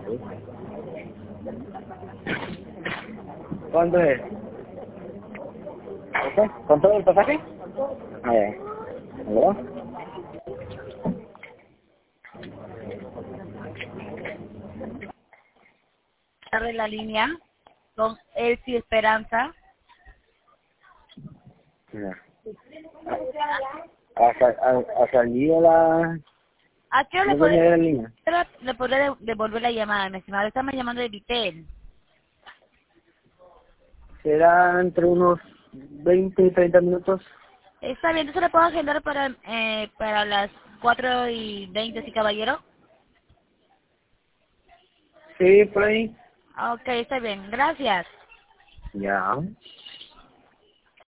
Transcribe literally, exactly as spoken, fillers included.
¿Cuánto es? ¿Ocho? ¿Con todo el pasaje? Ah, ya. ¿Aló? de la línea con Elsie Esperanza. Ya. ¿Ha, ha, ha salido la... ¿A qué hora ¿No le podré, tenía la línea? le podré devolver la llamada, mi estimado? Estamos llamando de Vitel. Será entre unos veinte y treinta minutos. Está bien, entonces le puedo agendar para eh, para las cuatro y veinte, ¿sí, caballero? Sí, por ahí. Ok, está bien, gracias. Ya.